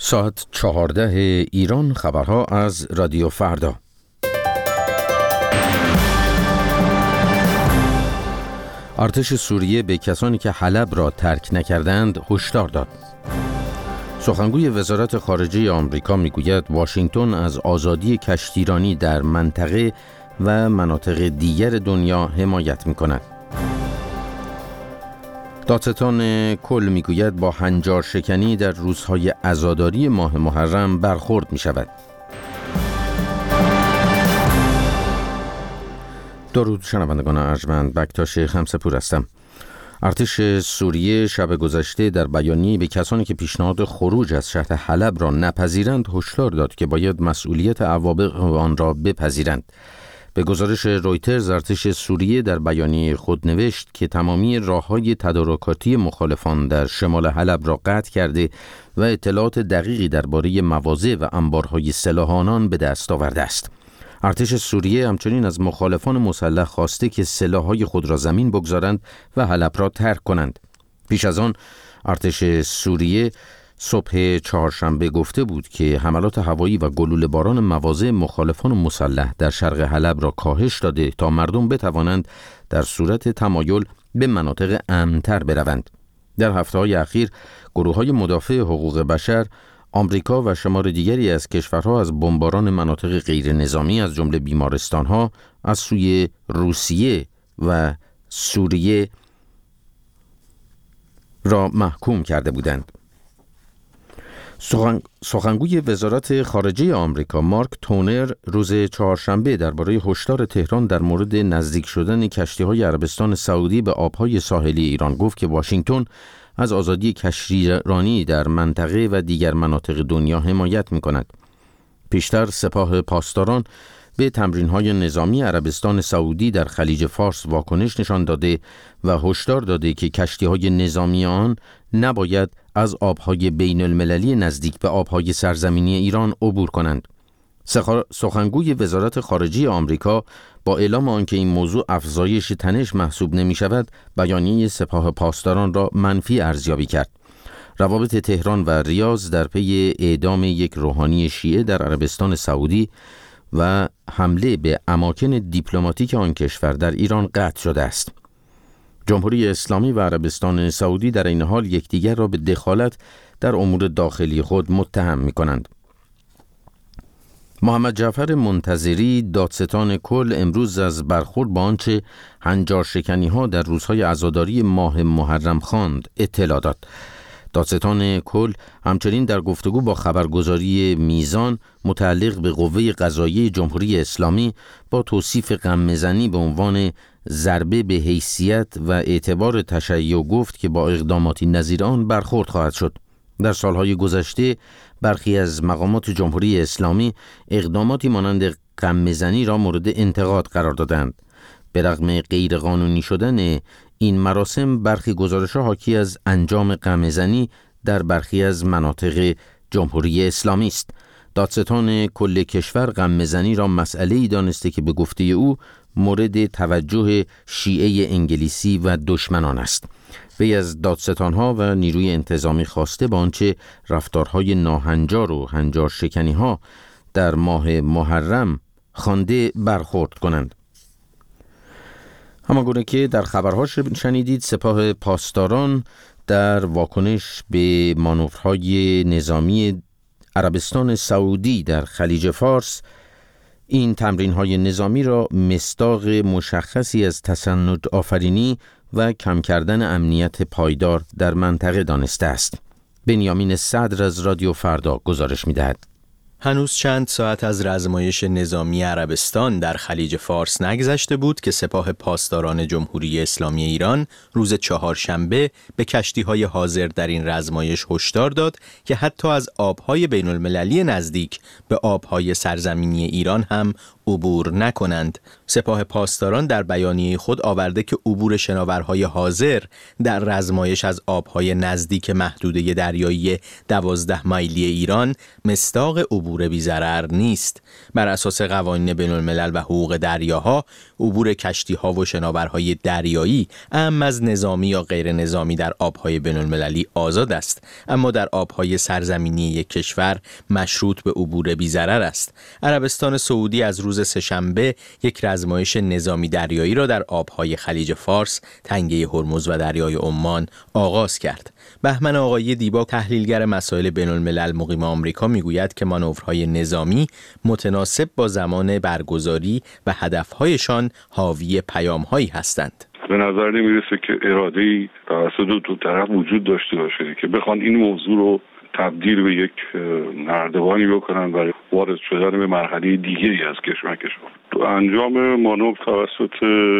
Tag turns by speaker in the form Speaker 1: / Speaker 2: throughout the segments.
Speaker 1: ساعت 14 ایران، خبرها از رادیو فردا. ارتش سوریه به کسانی که حلب را ترک نکردند هشدار داد. سخنگوی وزارت خارجه آمریکا میگوید واشنگتن از آزادی کشتیرانی در منطقه و مناطق دیگر دنیا حمایت می‌کند. دادستان کل میگوید با هنجار شکنی در روزهای عزاداری ماه محرم برخورد می شود. درود شنوندگان ارجمند، بکتاش خمسپور هستم. ارتش سوریه شب گذشته در بیانیه‌ای به کسانی که پیشنهاد خروج از شهر حلب را نپذیرند هشدار داد که باید مسئولیت عواقب آن را بپذیرند. به گزارش رویترز، ارتش سوریه در بیانیه خود نوشت که تمامی راه‌های تدارکاتی مخالفان در شمال حلب را قطع کرده و اطلاعات دقیقی درباره مواضع و انبارهای سلاح آنان به دست آورده است. ارتش سوریه همچنین از مخالفان مسلح خواسته که سلاح‌های خود را زمین بگذارند و حلب را ترک کنند. پیش از آن ارتش سوریه صبح چهارشنبه گفته بود که حملات هوایی و گلوله باران مواضع مخالفان مسلح در شرق حلب را کاهش داده تا مردم بتوانند در صورت تمایل به مناطق امن‌تر بروند. در هفته‌های اخیر گروه‌های مدافع حقوق بشر، آمریکا و شمار دیگری از کشورها از بمباران مناطق غیر نظامی از جمله بیمارستان‌ها از سوی روسیه و سوریه را محکوم کرده بودند. سخنگوی وزارت خارجه آمریکا مارک تونر روز چهارشنبه درباره هشدار تهران در مورد نزدیک شدن کشتی‌های عربستان سعودی به آب‌های ساحلی ایران گفت که واشنگتن از آزادی کشتیرانی در منطقه و دیگر مناطق دنیا حمایت می‌کند. پیشتر سپاه پاسداران به تمرین‌های نظامی عربستان سعودی در خلیج فارس واکنش نشان داده و هشدار داده که کشتی‌های نظامی آن نباید از آب‌های بین المللی نزدیک به آب‌های سرزمینی ایران عبور کنند. سخنگوی وزارت خارجه آمریکا با اعلام آنکه این موضوع افزایش تنش محسوب نمی‌شود، بیانیه سپاه پاسداران را منفی ارزیابی کرد. روابط تهران و ریاض در پی اعدام یک روحانی شیعه در عربستان سعودی و حمله به اماکن دیپلماتیک آن کشور در ایران قطع شده است. جمهوری اسلامی و عربستان سعودی در این حال یکدیگر را به دخالت در امور داخلی خود متهم می‌کنند. محمد جعفر منتظری، دادستان کل، امروز از برخورد با آنچه هنجار شکنی‌ها در روزهای عزاداری ماه محرم خواند اطلاع داد. دادستان کل همچنین در گفتگو با خبرگزاری میزان متعلق به قوه قضاییه جمهوری اسلامی با توصیف غم‌زنی به عنوان ضربه به حیثیت و اعتبار تشیع گفت که با اقداماتی نظیر آن برخورد خواهد شد. در سالهای گذشته برخی از مقامات جمهوری اسلامی اقداماتی مانند غم‌زنی را مورد انتقاد قرار دادند. به رغم غیرقانونی شدن این مراسم، برخی گزارش‌ها حاکی از انجام غم‌زنی در برخی از مناطق جمهوری اسلامی است. دادستان کل کشور غم‌زنی را مسئله‌ای دانسته که به گفته او مورد توجه شیعه انگلیسی و دشمنان است. وی از دادستان‌ها و نیروی انتظامی خواسته با آنچه رفتارهای ناهنجار و هنجار شکنی‌ها در ماه محرم خوانده برخورد کنند. همانگونه که در خبرها شنیدید، سپاه پاسداران در واکنش به مانورهای نظامی عربستان سعودی در خلیج فارس این تمرین‌های نظامی را مصداق مشخصی از تسنن آفرینی و کم کردن امنیت پایدار در منطقه دانسته است. بنیامین صدر از رادیو فردا گزارش می‌دهد.
Speaker 2: هنوز چند ساعت از رزمایش نظامی عربستان در خلیج فارس نگذشته بود که سپاه پاسداران جمهوری اسلامی ایران روز چهارشنبه به کشتی‌های حاضر در این رزمایش هشدار داد که حتی از آب‌های بین المللی نزدیک به آب‌های سرزمینی ایران هم عبور نکنند. سپاه پاسداران در بیانیه خود آورده که عبور شناورهای حاضر در رزمایش از آب‌های نزدیک محدوده دریایی 12 مایلی ایران مصداق عبور عبور بی ضرر نیست. بر اساس قوانین بین‌الملل و حقوق دریاها، عبور کشتی‌ها و شناورهای دریایی اما از نظامی یا غیر نظامی در آب‌های بین‌المللی آزاد است، اما در آب‌های سرزمینی یک کشور مشروط به عبور بی ضرر است. عربستان سعودی از روز سه‌شنبه یک رزمایش نظامی دریایی را در آب‌های خلیج فارس، تنگه هرمز و دریای عمان آغاز کرد. بهمن آقایی دیبا، تحلیلگر مسائل بین‌الملل مقیم آمریکا، میگوید که مانورهای نظامی متناسب با زمان برگزاری و هدف‌هایشان حاوی پیام‌هایی هستند.
Speaker 3: به نظر نمیرسه که اراده‌ای توسط دو طرف وجود داشته باشه که بخوان این موضوع رو تبدیل به یک نردبانی بکنن برای وارد شدن به مرحله دیگری از کشمکش‌ها. انجام مانور توسط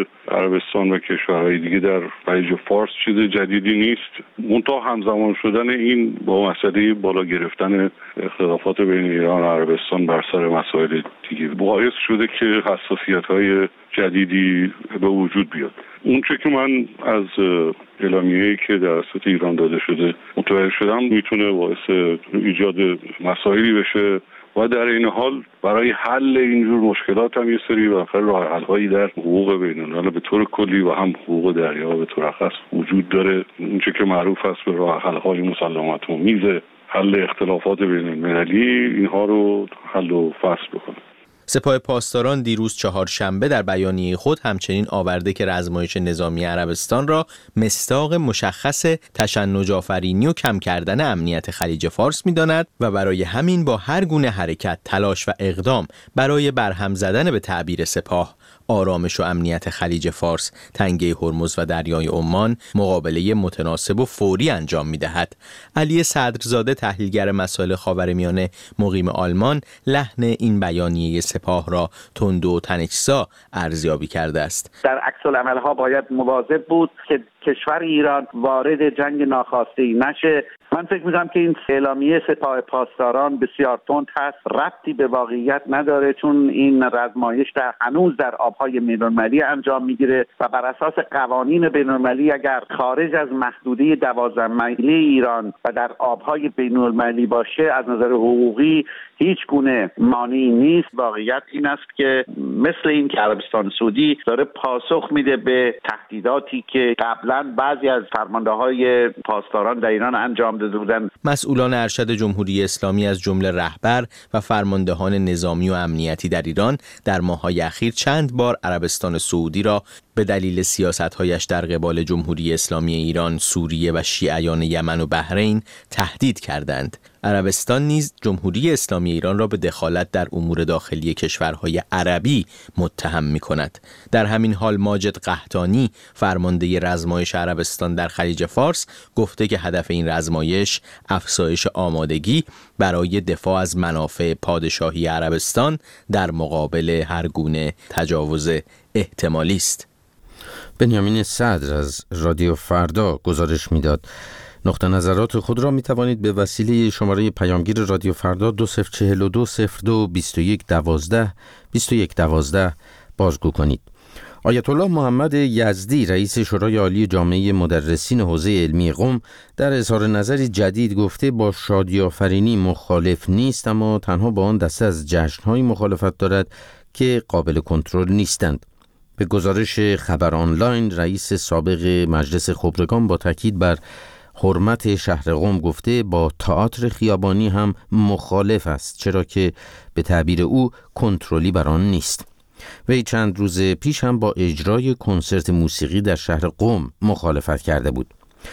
Speaker 3: عربستان و کشورهای دیگه در خلیج فارس چیز جدیدی نیست. منتها همزمان شدن این با مسئله بالا گرفتن اختلافات بین ایران و عربستان بر سر مسائل دیگه باعث شده که حساسیت‌های جدیدی به وجود بیاد. اون چه که من از اعلامیه‌ای که توسط ایران داده شده متوجه شدم میتونه باعث ایجاد مسائلی بشه و در این حال برای حل اینجور مشکلات هم یه سری راه حل‌هایی در حقوق بین‌الملل به طور کلی و هم حقوق دریا به طور خاص وجود داره. اون چه که معروف است به راه حل‌های مسالمت‌آمیز، حل اختلافات بین‌المللی، اینها رو حل و فصل بکنه.
Speaker 2: سپاه پاسداران دیروز چهارشنبه در بیانیه خود همچنین آورده که رزمایش نظامی عربستان را مصداق مشخص تشنج آفرینی و کم کردن امنیت خلیج فارس می‌داند و برای همین با هر گونه حرکت، تلاش و اقدام برای برهم زدن به تعبیر سپاه آرامش و امنیت خلیج فارس، تنگه هرمز و دریای عمان مقابله متناسب و فوری انجام می‌دهد. علی صدرزاده، تحلیلگر مسائل خاورمیانه مقیم آلمان، لحن این بیانیه سپاه را تند و تنش‌زا ارزیابی کرده است.
Speaker 4: در عکس العمل‌ها باید مواظب بود که کشور ایران وارد جنگ ناخواسته نشه. من فکر می‌کنم که این اعلامیه سپاه پاسداران بسیار تند هست، ربطی به واقعیت نداره، چون این رزمایش هنوز در آب‌های بین‌المللی انجام می‌گیره و بر اساس قوانین بین‌المللی اگر خارج از محدوده 12 میلی ایران و در آب‌های بین‌المللی باشه، از نظر حقوقی هیچ گونه مانعی نیست. واقعیت این است که مثل این که عربستان سعودی داره پاسخ میده به تهدیداتی که قبلا بعضی از فرمانده‌های پاسداران در ایران انجام داده بودند.
Speaker 2: مسئولان ارشد جمهوری اسلامی از جمله رهبر و فرماندهان نظامی و امنیتی در ایران در ماه‌های اخیر چند بار عربستان سعودی را به دلیل سیاست‌هایش در قبال جمهوری اسلامی ایران، سوریه و شیعیان یمن و بحرین تهدید کردند. عربستان نیز جمهوری اسلامی ایران را به دخالت در امور داخلی کشورهای عربی متهم می‌کند. در همین حال ماجد قحطانی، فرمانده رزمایش عربستان در خلیج فارس، گفته که هدف این رزمایش افزایش آمادگی برای دفاع از منافع پادشاهی عربستان در مقابل هر گونه تجاوز احتمالی است.
Speaker 1: بنیامین صدر از رادیو فردا گزارش میداد. نقطه نظرات خود را می توانید به وسیله شماره پیامگیر رادیو فردا 2042 02 21 12 21 12 بازگو کنید. آیت الله محمد یزدی، رئیس شورای عالی جامعه مدرسین حوزه علمی قم، در اظهار نظری جدید گفته با شادی آفرینی مخالف نیست، اما تنها با آن دسته از جشن‌های مخالفت دارد که قابل کنترل نیستند. به گزارش خبر آنلاین، رئیس سابق مجلس خبرگان با تاکید بر حرمت شهر قم گفته با تئاتر خیابانی هم مخالف است، چرا که به تعبیر او کنترلی بر آن نیست. وی چند روز پیش هم با اجرای کنسرت موسیقی در شهر قم مخالفت کرده بود.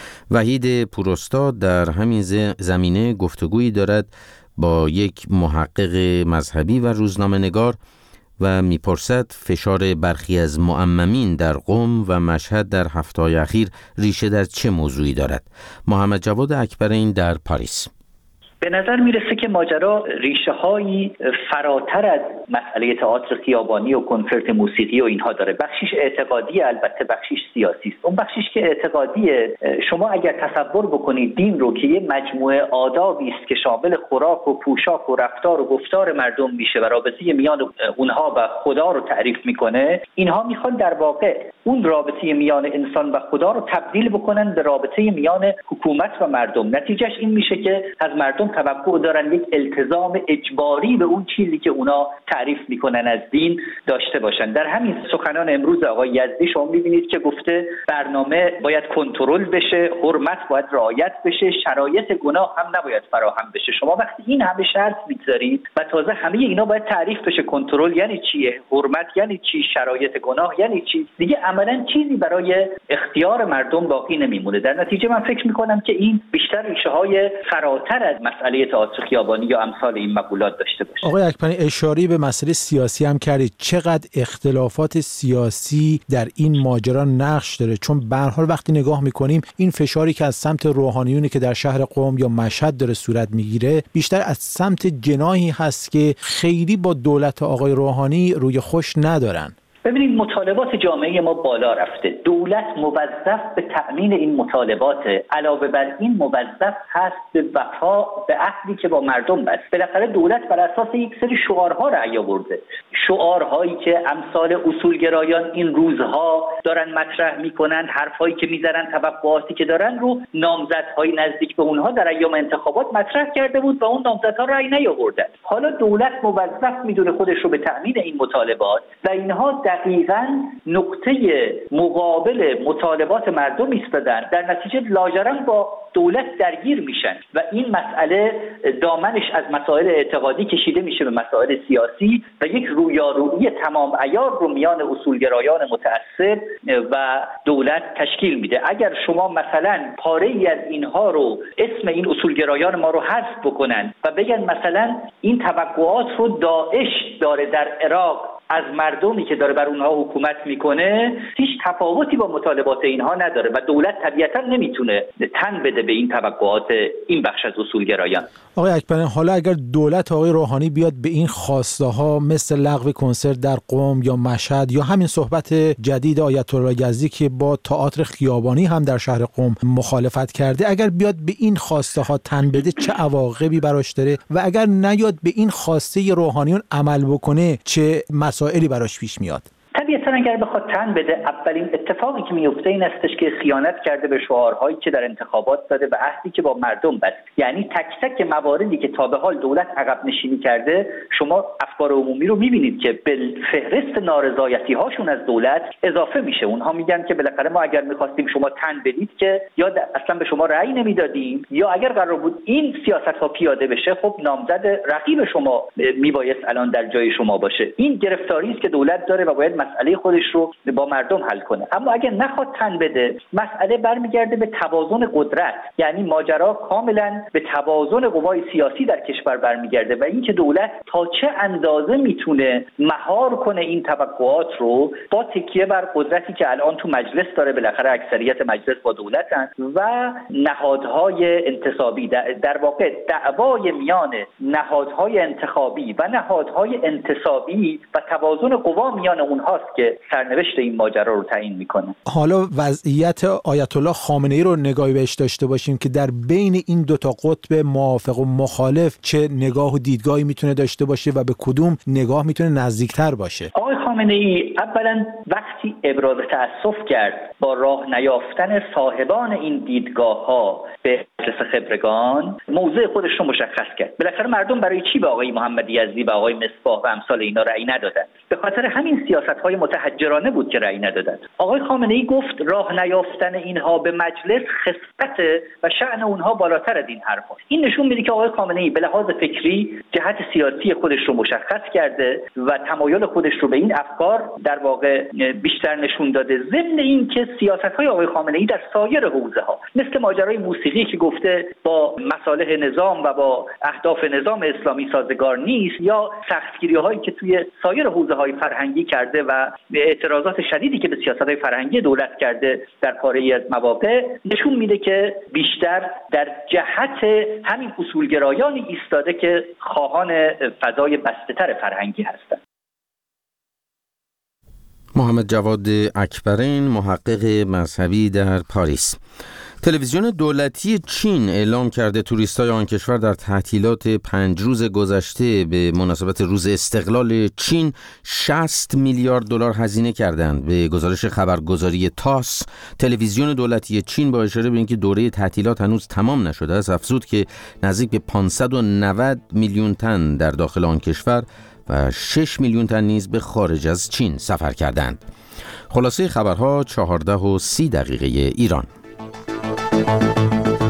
Speaker 1: وحید پوراستاد در همین زمینه گفتگویی دارد با یک محقق مذهبی و روزنامه‌نگار و میپرسد فشار برخی از معممین در قم و مشهد در هفته‌های اخیر ریشه در چه موضوعی دارد؟ محمد جواد اکبرین در پاریس.
Speaker 5: به نظر میرسه که ماجرا ریشه هایی فراتر از مسئله تئاتر خیابانی و کنسرت موسیقی و اینها داره. بخشیش اعتقادی، البته بخشیش سیاسی است. اون بخشیش که اعتقادیه، شما اگر تصور بکنید دین رو که یه مجموعه آدابی است که شامل خوراک و پوشاک و رفتار و گفتار مردم میشه و رابطه میان اونها و خدا رو تعریف میکنه، اینها میخوان در واقع اون رابطه میان انسان و خدا رو تبدیل بکنن به رابطه میان حکومت و مردم. نتیجهش این میشه که از مردم توقع دارن یک التزام اجباری به اون چیزی که اونا تعریف میکنن از دین داشته باشن. در همین سخنان امروز آقای یزدی شما میبینید که گفته برنامه باید کنترل بشه، حرمت باید رعایت بشه، شرایط گناه هم نباید فراهم بشه. شما وقتی این همه شرط میذارید و تازه همه اینا باید تعریف بشه، کنترل یعنی چیه، حرمت یعنی چی، شرایط گناه یعنی چی، دیگه عملاً چیزی برای اختیار مردم باقی نمیمونه. در نتیجه من فکر میکنم که این بیشتر ریشه‌های فراتر از مسئله تئاتر خیابانی یا امثال این مقولات داشته باشه.
Speaker 6: آقای اکبری اشاره به مسئله سیاسی هم کردید. چقدر اختلافات سیاسی در این ماجرا نقش داره؟ چون به هر حال وقتی نگاه میکنیم این فشاری که از سمت روحانیونی که در شهر قم یا مشهد داره صورت میگیره بیشتر از سمت جناحی هست که خیلی با دولت آقای روحانی روی خوش ندارن.
Speaker 5: ببینید مطالبات جامعه ما بالا رفته، دولت موظف به تأمین این مطالبات، علاوه بر این موظف هست به وفا به عهدی که با مردم بست. بالاخره دولت بر اساس یک سری شعارها رأی آورده، شعارهایی که امثال اصولگرایان این روزها دارن مطرح میکنن، حرفایی که میزنن، توقعاتی که دارن رو نامزدهای نزدیک به اونها در ایام انتخابات مطرح کرده بود و اون نامزدها رأی نیاوردن. حالا دولت موظف میدونه خودش رو به تأمین این مطالبات و اینها دقیقاً نقطه مقابل مطالبات مردم ایستادن، در نتیجه لاجرم با دولت درگیر میشن و این مسئله دامنش از مسائل اعتقادی کشیده میشه به مسائل سیاسی و یک رویارویی تمام عیار رو میان اصولگرایان متعصب و دولت تشکیل میده. اگر شما مثلا پاره ای از اینها رو اسم این اصولگرایان ما رو حذف بکنن و بگن مثلا این توقعات رو داعش داره در عراق از مردمی که داره بر اونها حکومت میکنه، هیچ تفاوتی با مطالبات اینها نداره و دولت طبیعتا نمیتونه تن بده به این توقعات این بخش از اصولگرایان.
Speaker 6: آقای اکبری، حالا اگر دولت آقای روحانی بیاد به این خواسته ها مثل لغو کنسرت در قم یا مشهد یا همین صحبت جدید آیت الله یزدی که با تئاتر خیابانی هم در شهر قم مخالفت کرده، اگر بیاد به این خواسته ها تن بده چه عواقبی براش داره و اگر نیاد به این خواسته روحانیون عمل بکنه چه مسائلی براش پیش میاد؟
Speaker 5: طبیعتا اگر بخواد تن بده، اولین اتفاقی که میفته این استش که خیانت کرده به شعارهایی که در انتخابات داده و عهدی که با مردم بست. یعنی تک تک مواردی که تا به حال دولت عقب نشینی کرده، شما افکار عمومی رو میبینید که به فهرست نارضایتی هاشون از دولت اضافه میشه. اونها میگن که بالاخره ما اگر میخواستیم شما تن بدید که یا اصلا به شما رأی نمیدادیم، یا اگر قرار بود این سیاست ها پیاده بشه خب نامزد رقیب شما میبایست الان در جای شما باشه. این گرفتاری است که دولت داره و باید مسئله خودش رو با مردم حل کنه. اما اگه نخواد تن بده، مسئله برمیگرده به توازن قدرت، یعنی ماجرا کاملا به توازن قوای سیاسی در کشور برمیگرده و اینکه دولت تا چه اندازه میتونه مهار کنه این توقعات رو با تکیه بر قدرتی که الان تو مجلس داره، بالاخره اکثریت مجلس با دولتن و نهادهای انتصابی. در واقع دعوای میان نهادهای انتخابی و نهادهای انتصابی و توازن قوا میان اونهاست که سرنوشت این ماجرا رو تعیین میکنه.
Speaker 6: حالا وضعیت آیت الله خامنه‌ای رو نگاهی بهش داشته باشیم که در بین این دو تا قطب موافق و مخالف چه نگاه و دیدگاهی میتونه داشته باشه و به کدوم نگاه میتونه نزدیکتر باشه؟
Speaker 5: آقای خامنه‌ای اولا وقتی ابراز تأسف کرد با راه نیافتن صاحبان این دیدگاه‌ها به مجلس خبرگان، موضع خودش رو مشخص کرد. بالاخره مردم برای چی به آقای محمد یزدی و آقای مصباح و امثال اینا رأی ندادن؟ به خاطر همین سیاست‌های متحجرانه بود که رأی ندادن. آقای خامنه‌ای گفت راه نیافتن اینها به مجلس خصلت و شأن اونها بالاتر از این حرفا. این نشون میده که آقای خامنه‌ای به لحاظ فکری جهت سیاسی خودش رو مشخص کرده و تمایل خودش رو به این افکار در واقع بیشتر نشون داده. ضمن این که سیاست‌های آقای خامنه‌ای در سایر حوزه‌ها مثل ماجرای موسیقی که گفته با مصالح نظام و با اهداف نظام اسلامی سازگار نیست، یا سختگیری‌هایی که توی سایر حوزه‌های فرهنگی کرده و اعتراضات شدیدی که به سیاست‌های فرهنگی دولت کرده در پاره‌ای از مواقع، نشون میده که بیشتر در جهت همین اصولگرایانی ایستاده که خواهان فضای بسته‌تر فرهنگی هستند.
Speaker 1: محمد جواد اکبرین، محقق مذهبی در پاریس. تلویزیون دولتی چین اعلام کرده توریستای آن کشور در تعطیلات 5 روز گذشته به مناسبت روز استقلال چین 60 میلیارد دلار هزینه کردند. به گزارش خبرگزاری تاس، تلویزیون دولتی چین با اشاره به اینکه دوره تعطیلات هنوز تمام نشده است، افزود که نزدیک به 590 میلیون تن در داخل آن کشور و 6 میلیون تن نیز به خارج از چین سفر کردند. خلاصه خبرها 14:30 ایران.